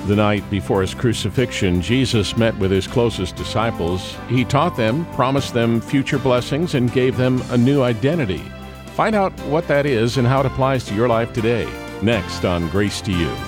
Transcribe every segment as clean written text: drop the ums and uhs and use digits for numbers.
The night before his crucifixion, Jesus met with his closest disciples. He taught them, promised them future blessings, and gave them a new identity. Find out what that is and how it applies to your life today. Next on Grace to You.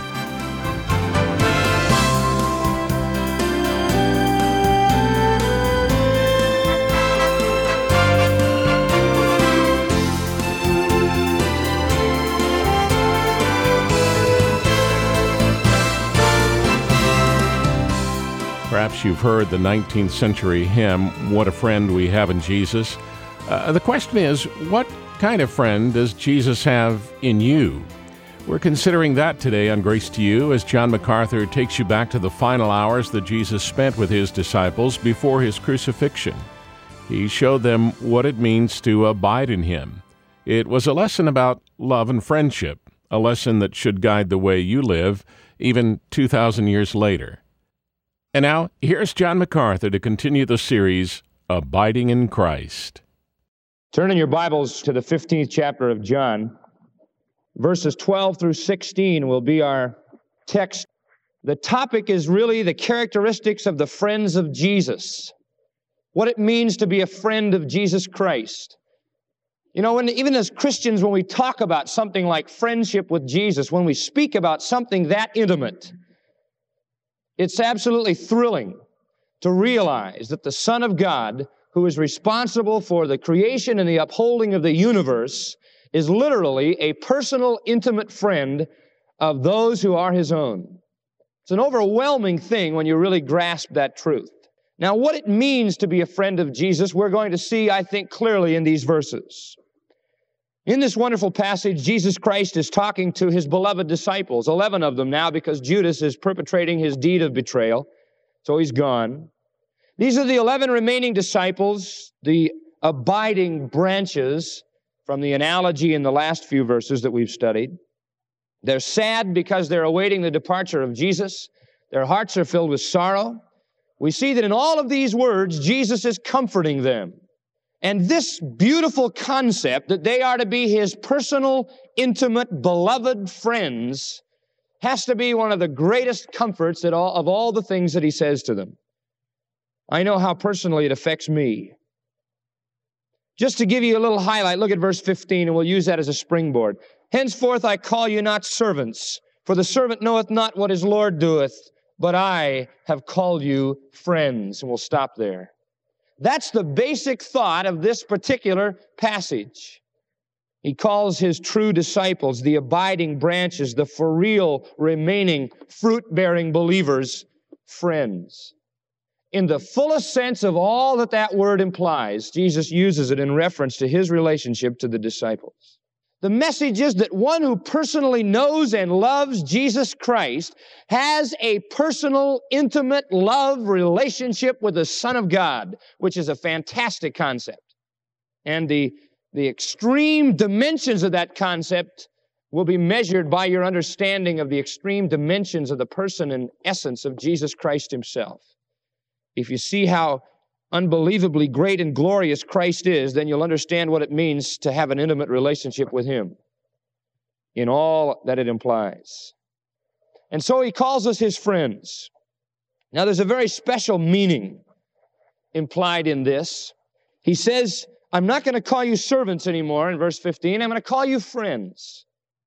Perhaps you've heard the 19th century hymn, "What a Friend We Have in Jesus." The question is, what kind of friend does Jesus have in you? We're considering that today on Grace to You as John MacArthur takes you back to the final hours that Jesus spent with his disciples before his crucifixion. He showed them what it means to abide in him. It was a lesson about love and friendship, a lesson that should guide the way you live even 2,000 years later. And now, here's John MacArthur to continue the series, Abiding in Christ. Turn in your Bibles to the 15th chapter of John. Verses 12 through 16 will be our text. The topic is really the characteristics of the friends of Jesus, what it means to be a friend of Jesus Christ. You know, even as Christians, when we talk about something like friendship with Jesus, when we speak about something that intimate, it's absolutely thrilling to realize that the Son of God, who is responsible for the creation and the upholding of the universe, is literally a personal, intimate friend of those who are His own. It's an overwhelming thing when you really grasp that truth. Now, what it means to be a friend of Jesus, we're going to see, I think, clearly in these verses. In this wonderful passage, Jesus Christ is talking to His beloved disciples, 11 of them now, because Judas is perpetrating his deed of betrayal, so he's gone. These are the 11 remaining disciples, the abiding branches from the analogy in the last few verses that we've studied. They're sad because they're awaiting the departure of Jesus. Their hearts are filled with sorrow. We see that in all of these words, Jesus is comforting them. And this beautiful concept that they are to be His personal, intimate, beloved friends has to be one of the greatest comforts of all the things that He says to them. I know how personally it affects me. Just to give you a little highlight, look at verse 15, and we'll use that as a springboard. Henceforth I call you not servants, for the servant knoweth not what his Lord doeth, but I have called you friends. And we'll stop there. That's the basic thought of this particular passage. He calls His true disciples, the abiding branches, the for real remaining fruit-bearing believers, friends. In the fullest sense of all that that word implies, Jesus uses it in reference to His relationship to the disciples. The message is that one who personally knows and loves Jesus Christ has a personal, intimate love relationship with the Son of God, which is a fantastic concept. And the extreme dimensions of that concept will be measured by your understanding of the extreme dimensions of the person and essence of Jesus Christ Himself. If you see how unbelievably great and glorious Christ is, then you'll understand what it means to have an intimate relationship with Him in all that it implies. And so He calls us His friends. Now, there's a very special meaning implied in this. He says, I'm not going to call you servants anymore in verse 15. I'm going to call you friends.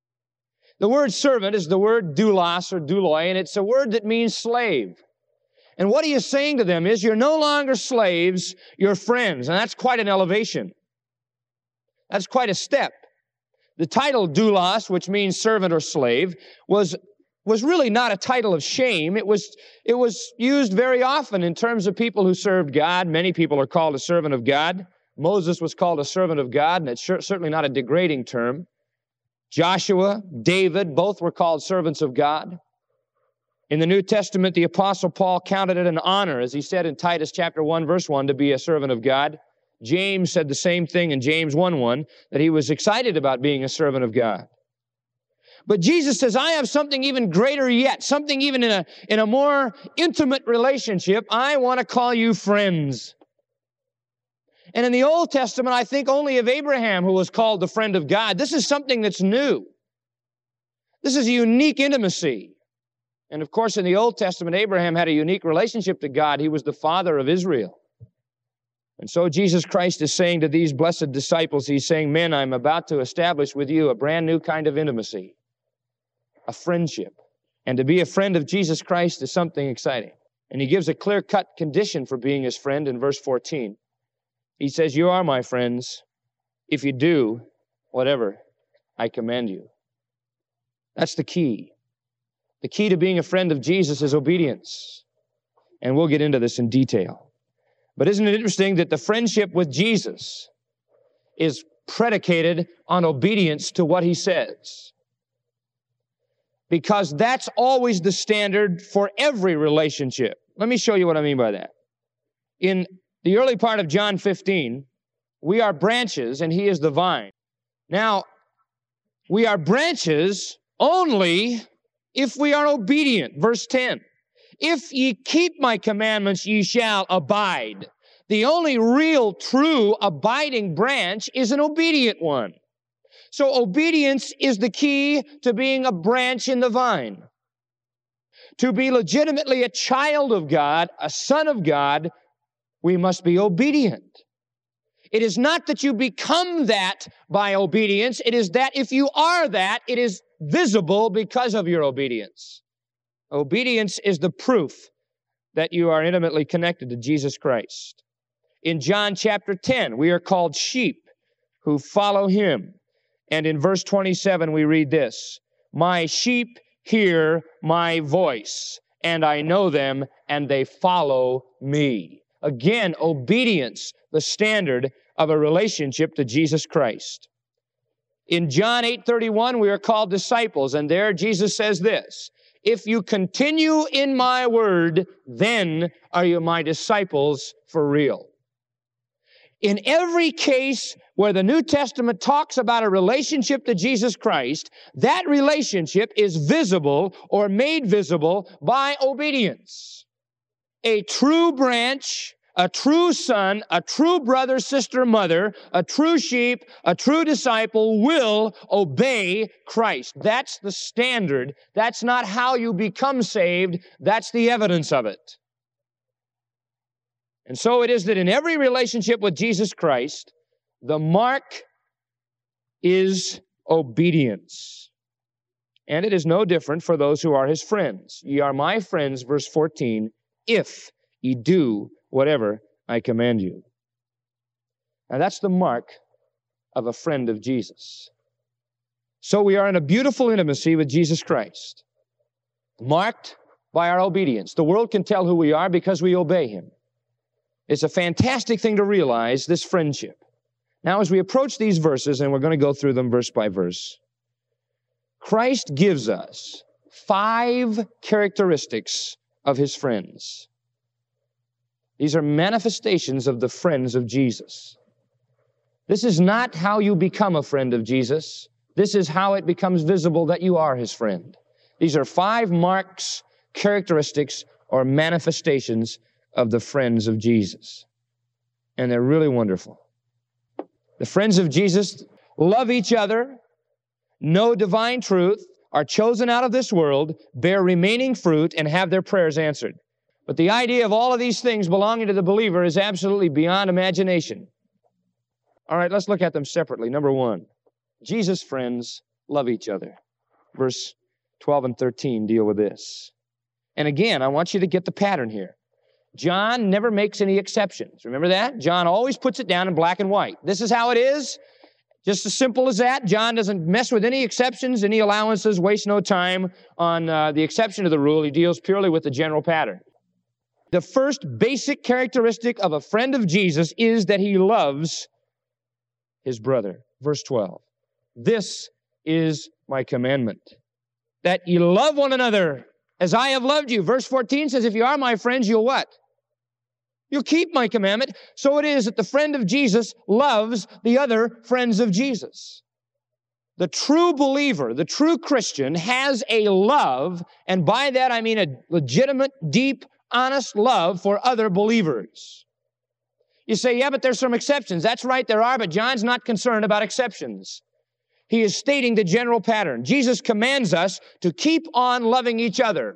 The word servant is the word doulos or douloi, and it's a word that means slave. And what He is saying to them is, you're no longer slaves, you're friends. And that's quite an elevation. That's quite a step. The title doulos, which means servant or slave, was really not a title of shame. It was used very often in terms of people who served God. Many people are called a servant of God. Moses was called a servant of God, and it's certainly not a degrading term. Joshua, David, both were called servants of God. In the New Testament, the Apostle Paul counted it an honor, as he said in Titus chapter 1, verse 1, to be a servant of God. James said the same thing in James 1:1, that he was excited about being a servant of God. But Jesus says, I have something even greater yet, something even in a more intimate relationship. I want to call you friends. And in the Old Testament, I think only of Abraham, who was called the friend of God. This is something that's new. This is a unique intimacy. And of course, in the Old Testament, Abraham had a unique relationship to God. He was the father of Israel. And so Jesus Christ is saying to these blessed disciples, He's saying, men, I'm about to establish with you a brand new kind of intimacy, a friendship. And to be a friend of Jesus Christ is something exciting. And He gives a clear-cut condition for being His friend in verse 14. He says, you are my friends if you do whatever I command you. That's the key. The key to being a friend of Jesus is obedience. And we'll get into this in detail. But isn't it interesting that the friendship with Jesus is predicated on obedience to what He says? Because that's always the standard for every relationship. Let me show you what I mean by that. In the early part of John 15, we are branches and He is the vine. Now, we are branches only if we are obedient. Verse 10, if ye keep my commandments, ye shall abide. The only real, true, abiding branch is an obedient one. So obedience is the key to being a branch in the vine. To be legitimately a child of God, a son of God, we must be obedient. It is not that you become that by obedience. It is that if you are that, it is visible because of your obedience. Obedience is the proof that you are intimately connected to Jesus Christ. In John chapter 10, we are called sheep who follow Him. And in verse 27, we read this, my sheep hear my voice, and I know them, and they follow me. Again, obedience, the standard of a relationship to Jesus Christ. In John 8:31, we are called disciples, and there Jesus says this, if you continue in my word, then are you my disciples for real. In every case where the New Testament talks about a relationship to Jesus Christ, that relationship is visible or made visible by obedience. A true branch, a true son, a true brother, sister, mother, a true sheep, a true disciple will obey Christ. That's the standard. That's not how you become saved. That's the evidence of it. And so it is that in every relationship with Jesus Christ, the mark is obedience. And it is no different for those who are His friends. Ye are my friends, verse 14, if ye do whatever I command you. Now that's the mark of a friend of Jesus. So we are in a beautiful intimacy with Jesus Christ, marked by our obedience. The world can tell who we are because we obey Him. It's a fantastic thing to realize, this friendship. Now, as we approach these verses, and we're going to go through them verse by verse, Christ gives us 5 characteristics of His friends. These are manifestations of the friends of Jesus. This is not how you become a friend of Jesus. This is how it becomes visible that you are His friend. These are 5 marks, characteristics, or manifestations of the friends of Jesus. And they're really wonderful. The friends of Jesus love each other, know divine truth, are chosen out of this world, bear remaining fruit, and have their prayers answered. But the idea of all of these things belonging to the believer is absolutely beyond imagination. All right, let's look at them separately. Number 1, Jesus' friends love each other. Verse 12 and 13 deal with this. And again, I want you to get the pattern here. John never makes any exceptions. Remember that? John always puts it down in black and white. This is how it is. Just as simple as that. John doesn't mess with any exceptions, any allowances, waste no time on the exception to the rule. He deals purely with the general pattern. The first basic characteristic of a friend of Jesus is that he loves his brother. Verse 12. This is my commandment, that ye love one another as I have loved you. Verse 14 says, if you are my friends, you'll what? You'll keep my commandment. So it is that the friend of Jesus loves the other friends of Jesus. The true believer, the true Christian, has a love, and by that I mean a legitimate, deep, honest love for other believers. You say, yeah, but there's some exceptions. That's right, there are, but John's not concerned about exceptions. He is stating the general pattern. Jesus commands us to keep on loving each other.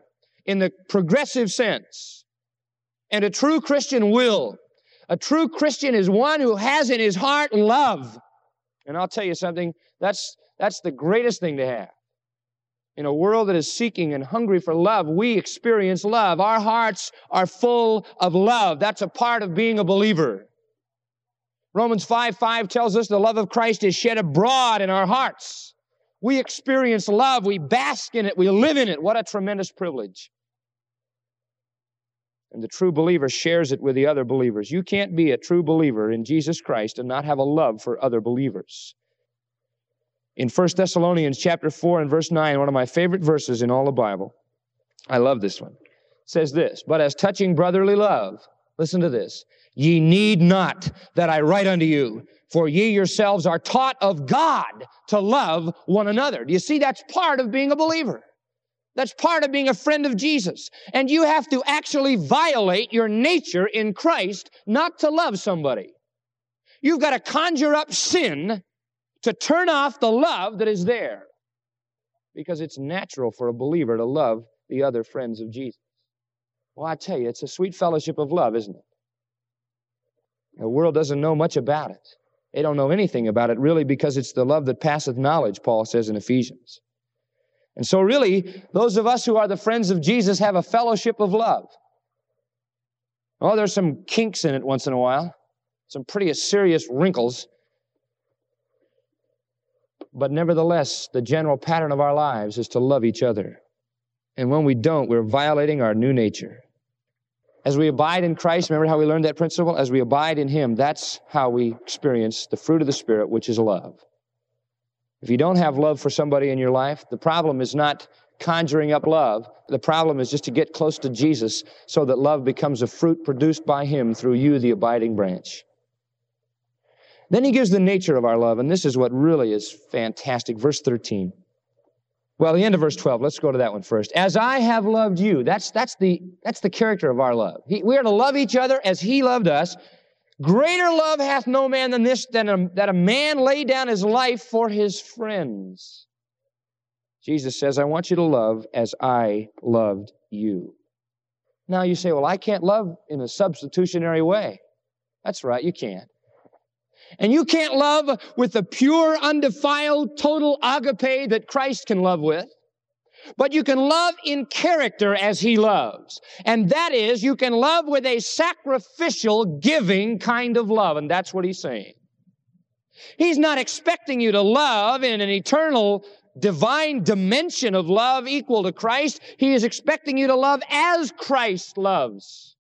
in the progressive sense. And a true Christian will. A true Christian is one who has in his heart love. And I'll tell you something, that's the greatest thing to have. In a world that is seeking and hungry for love, we experience love. Our hearts are full of love. That's a part of being a believer. Romans 5:5 tells us the love of Christ is shed abroad in our hearts. We experience love. We bask in it. We live in it. What a tremendous privilege. And the true believer shares it with the other believers. You can't be a true believer in Jesus Christ and not have a love for other believers. In 1 Thessalonians chapter 4 and verse 9, one of my favorite verses in all the Bible, I love this one, says this, "But as touching brotherly love," listen to this, "ye need not that I write unto you, for ye yourselves are taught of God to love one another." Do you see? That's part of being a believer. That's part of being a friend of Jesus. And you have to actually violate your nature in Christ not to love somebody. You've got to conjure up sin to turn off the love that is there. Because it's natural for a believer to love the other friends of Jesus. Well, I tell you, it's a sweet fellowship of love, isn't it? The world doesn't know much about it. They don't know anything about it, really, because it's the love that passeth knowledge, Paul says in Ephesians. And so really, those of us who are the friends of Jesus have a fellowship of love. Oh, there's some kinks in it once in a while, some pretty serious wrinkles. But nevertheless, the general pattern of our lives is to love each other. And when we don't, we're violating our new nature. As we abide in Christ, remember how we learned that principle? As we abide in Him, that's how we experience the fruit of the Spirit, which is love. If you don't have love for somebody in your life, the problem is not conjuring up love. The problem is just to get close to Jesus so that love becomes a fruit produced by Him through you, the abiding branch. Then he gives the nature of our love, and this is what really is fantastic. Verse 13. Well, the end of verse 12. Let's go to that one first. As I have loved you. That's the character of our love. We are to love each other as He loved us. Greater love hath no man than this, that a man lay down his life for his friends. Jesus says, I want you to love as I loved you. Now you say, well, I can't love in a substitutionary way. That's right, you can't. And you can't love with the pure, undefiled, total agape that Christ can love with. But you can love in character as He loves. And that is, you can love with a sacrificial, giving kind of love. And that's what He's saying. He's not expecting you to love in an eternal, divine dimension of love equal to Christ. He is expecting you to love as Christ loves.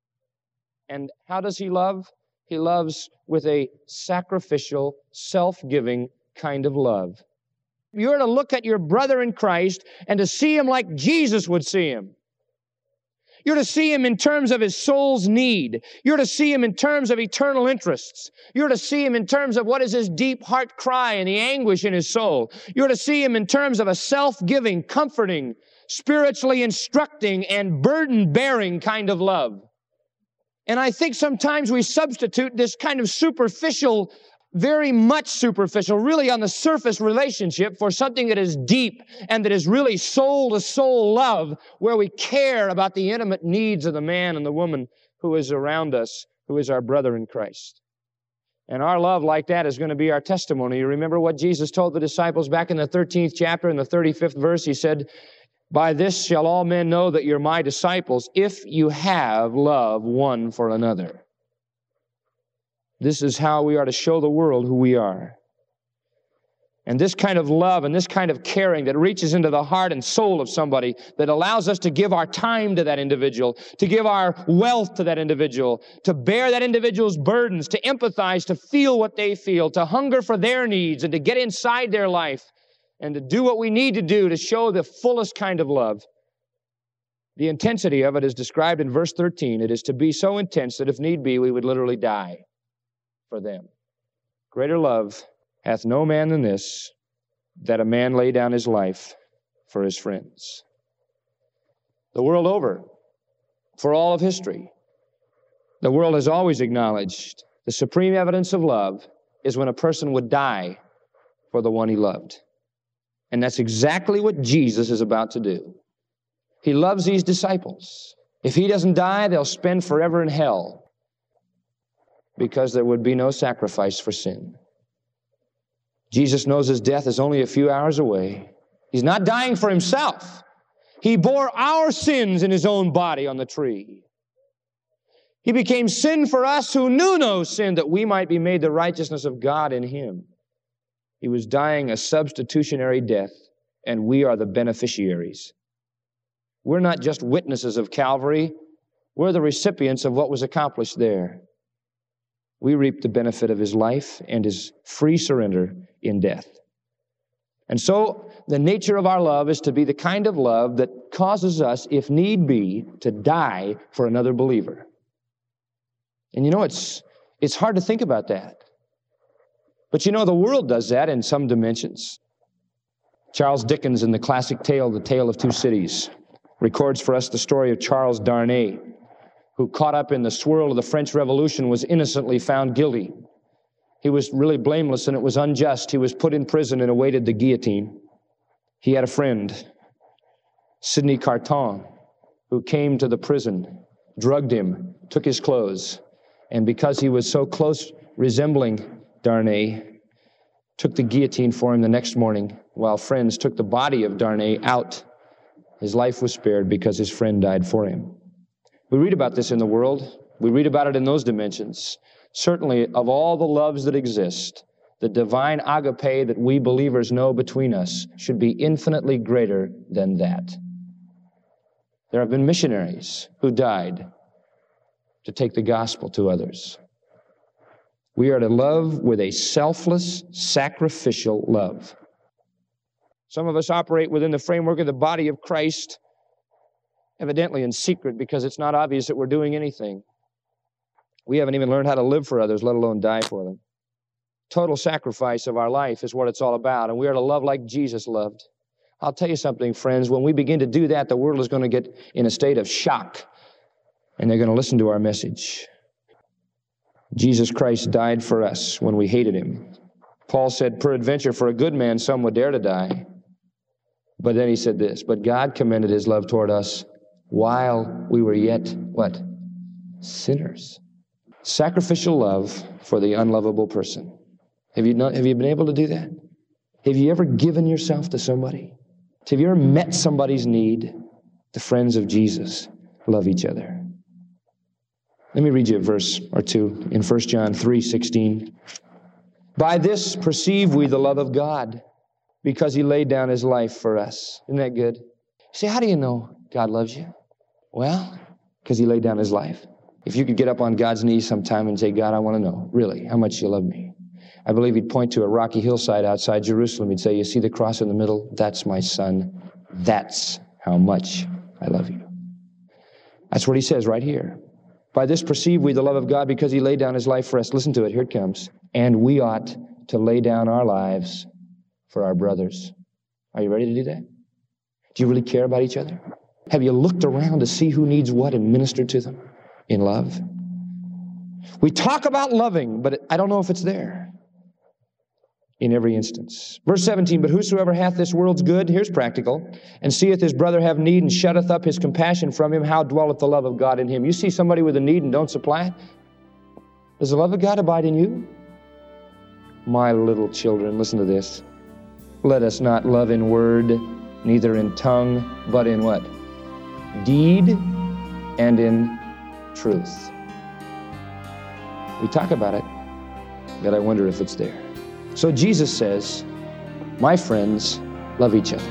And how does He love? He loves with a sacrificial, self-giving kind of love. You're to look at your brother in Christ and to see him like Jesus would see him. You're to see him in terms of his soul's need. You're to see him in terms of eternal interests. You're to see him in terms of what is his deep heart cry and the anguish in his soul. You're to see him in terms of a self-giving, comforting, spiritually instructing, and burden-bearing kind of love. And I think sometimes we substitute this kind of superficial, very much superficial, really on the surface relationship for something that is deep and that is really soul-to-soul love, where we care about the intimate needs of the man and the woman who is around us, who is our brother in Christ. And our love like that is going to be our testimony. You remember what Jesus told the disciples back in the 13th chapter, in the 35th verse? He said, by this shall all men know that you're my disciples, if you have love one for another. This is how we are to show the world who we are. And this kind of love and this kind of caring that reaches into the heart and soul of somebody, that allows us to give our time to that individual, to give our wealth to that individual, to bear that individual's burdens, to empathize, to feel what they feel, to hunger for their needs, and to get inside their life, and to do what we need to do to show the fullest kind of love. The intensity of it is described in verse 13. It is to be so intense that if need be, we would literally die for them. Greater love hath no man than this, that a man lay down his life for his friends. The world over, for all of history, the world has always acknowledged the supreme evidence of love is when a person would die for the one he loved. And that's exactly what Jesus is about to do. He loves these disciples. If he doesn't die, they'll spend forever in hell because there would be no sacrifice for sin. Jesus knows his death is only a few hours away. He's not dying for himself. He bore our sins in his own body on the tree. He became sin for us who knew no sin, that we might be made the righteousness of God in him. He was dying a substitutionary death, and we are the beneficiaries. We're not just witnesses of Calvary. We're the recipients of what was accomplished there. We reap the benefit of his life and his free surrender in death. And so, the nature of our love is to be the kind of love that causes us, if need be, to die for another believer. And you know, it's hard to think about that. But you know, the world does that in some dimensions. Charles Dickens, in the classic tale, The Tale of Two Cities, records for us the story of Charles Darnay, who, caught up in the swirl of the French Revolution, was innocently found guilty. He was really blameless, and it was unjust. He was put in prison and awaited the guillotine. He had a friend, Sidney Carton, who came to the prison, drugged him, took his clothes, and because he was so close resembling Darnay, took the guillotine for him the next morning, while friends took the body of Darnay out. His life was spared because his friend died for him. We read about this in the world. We read about it in those dimensions. Certainly, of all the loves that exist, the divine agape that we believers know between us should be infinitely greater than that. There have been missionaries who died to take the gospel to others. We are to love with a selfless, sacrificial love. Some of us operate within the framework of the body of Christ, evidently in secret, because it's not obvious that we're doing anything. We haven't even learned how to live for others, let alone die for them. Total sacrifice of our life is what it's all about, and we are to love like Jesus loved. I'll tell you something, friends, when we begin to do that, the world is going to get in a state of shock, and they're going to listen to our message. Jesus Christ died for us when we hated him. Paul said, peradventure, for a good man, some would dare to die. But then he said this, but God commended his love toward us while we were yet, what? Sinners. Sacrificial love for the unlovable person. Have you been able to do that? Have you ever given yourself to somebody? Have you ever met somebody's need? The friends of Jesus love each other. Let me read you a verse or two in 1 John 3:16. By this perceive we the love of God, because he laid down his life for us. Isn't that good? See, how do you know God loves you? Well, because he laid down his life. If you could get up on God's knees sometime and say, God, I want to know, really, how much you love me. I believe he'd point to a rocky hillside outside Jerusalem. He'd say, you see the cross in the middle? That's my son. That's how much I love you. That's what he says right here. By this perceive we the love of God, because he laid down his life for us. Listen to it. Here it comes. And we ought to lay down our lives for our brothers. Are you ready to do that? Do you really care about each other? Have you looked around to see who needs what and ministered to them in love? We talk about loving, but I don't know if it's there in every instance. Verse 17, but whosoever hath this world's good, here's practical, and seeth his brother have need and shutteth up his compassion from him, how dwelleth the love of God in him? You see somebody with a need and don't supply it? Does the love of God abide in you? My little children, listen to this. Let us not love in word, neither in tongue, but in what? Deed and in truth. We talk about it, but I wonder if it's there. So Jesus says, my friends, love each other.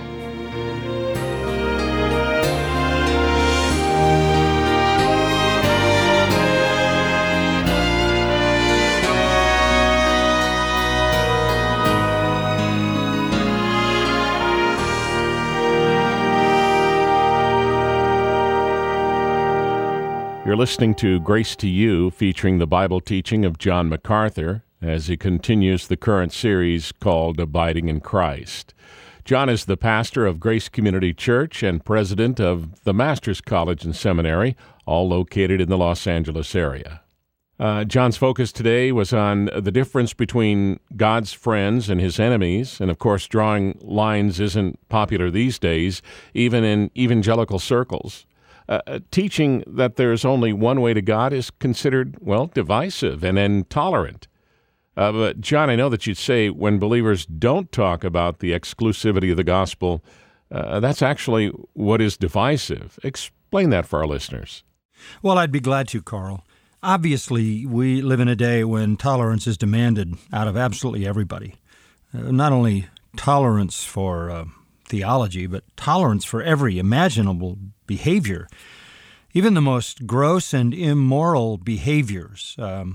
You're listening to Grace to You, featuring the Bible teaching of John MacArthur as he continues the current series called Abiding in Christ. John is the pastor of Grace Community Church and president of the Master's College and Seminary, all located in the Los Angeles area. John's focus today was on the difference between God's friends and his enemies. And of course, drawing lines isn't popular these days, even in evangelical circles. Teaching that there's only one way to God is considered, well, divisive and intolerant. But John, I know that you'd say when believers don't talk about the exclusivity of the gospel, that's actually what is divisive. Explain that for our listeners. Well, I'd be glad to, Carl. Obviously, we live in a day when tolerance is demanded out of absolutely everybody. Not only tolerance for theology, but tolerance for every imaginable behavior, even the most gross and immoral behaviors.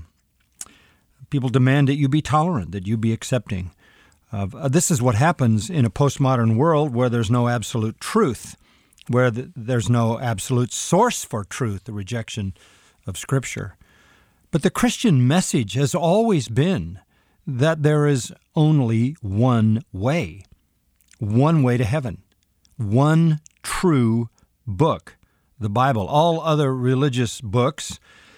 People demand that you be tolerant, that you be accepting. This is what happens in a postmodern world where there's no absolute truth, where there's no absolute source for truth, the rejection of Scripture. But the Christian message has always been that there is only one way to heaven, one true book, the Bible. All other religious books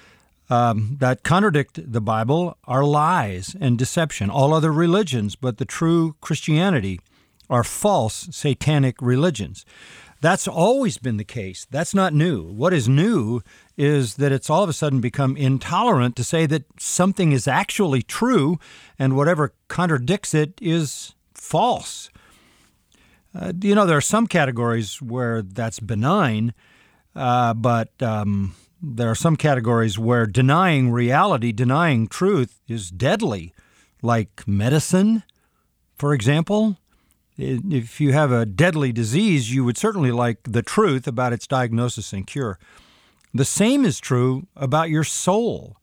that contradict the Bible are lies and deception. All other religions but the true Christianity are false satanic religions. That's always been the case. That's not new. What is new is that it's all of a sudden become intolerant to say that something is actually true and whatever contradicts it is false. There are some categories where that's benign, but there are some categories where denying reality, denying truth is deadly, like medicine, for example. If you have a deadly disease, you would certainly like the truth about its diagnosis and cure. The same is true about your soul.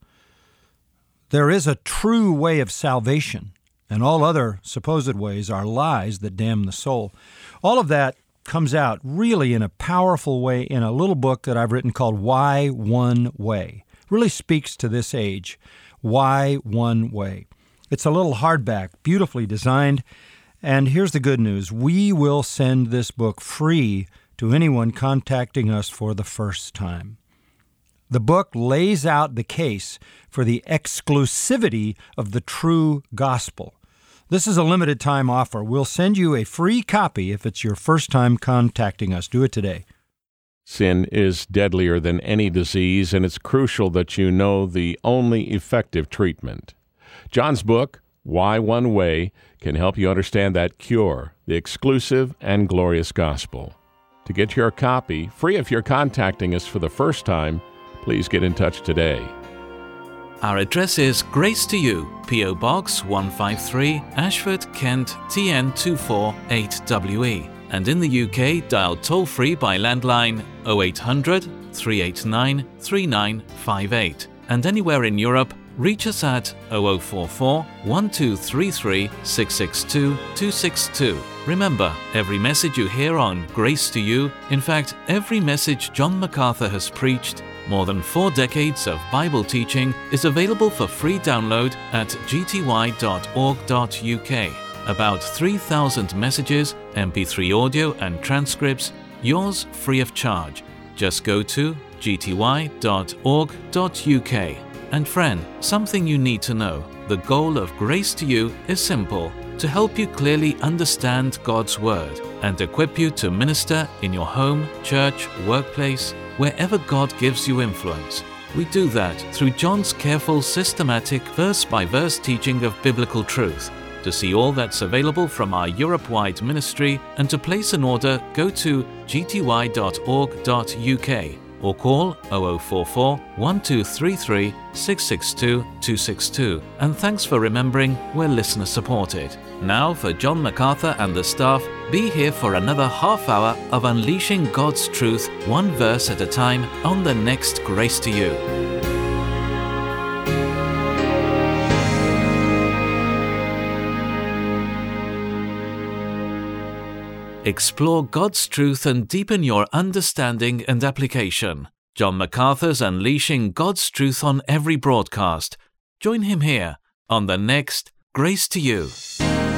There is a true way of salvation, and all other supposed ways are lies that damn the soul. All of that comes out really in a powerful way in a little book that I've written called Why One Way. Really speaks to this age. Why One Way. It's a little hardback, beautifully designed. And here's the good news. We will send this book free to anyone contacting us for the first time. The book lays out the case for the exclusivity of the true gospel. This is a limited time offer. We'll send you a free copy if it's your first time contacting us. Do it today. Sin is deadlier than any disease, and it's crucial that you know the only effective treatment. John's book, Why One Way, can help you understand that cure, the exclusive and glorious gospel. To get your copy, free if you're contacting us for the first time, please get in touch today. Our address is Grace to You, P.O. Box 153, Ashford, Kent, TN 248WE. And in the UK, dial toll-free by landline 0800 389 3958. And anywhere in Europe, reach us at 0044 1233 662 262. Remember, every message you hear on Grace to You, in fact, every message John MacArthur has preached, more than 4 decades of Bible teaching, is available for free download at gty.org.uk. About 3,000 messages, MP3 audio and transcripts, yours free of charge. Just go to gty.org.uk. And friend, something you need to know. The goal of Grace to You is simple: to help you clearly understand God's Word and equip you to minister in your home, church, workplace, wherever God gives you influence. We do that through John's careful, systematic, verse-by-verse teaching of biblical truth. To see all that's available from our Europe-wide ministry and to place an order, go to gty.org.uk or call 0044 1233 662 262. And thanks for remembering we're listener supported. Now for John MacArthur and the staff, be here for another half hour of unleashing God's truth, one verse at a time, on the next Grace to You. Explore God's truth and deepen your understanding and application. John MacArthur's Unleashing God's Truth on every broadcast. Join him here on the next Grace to You.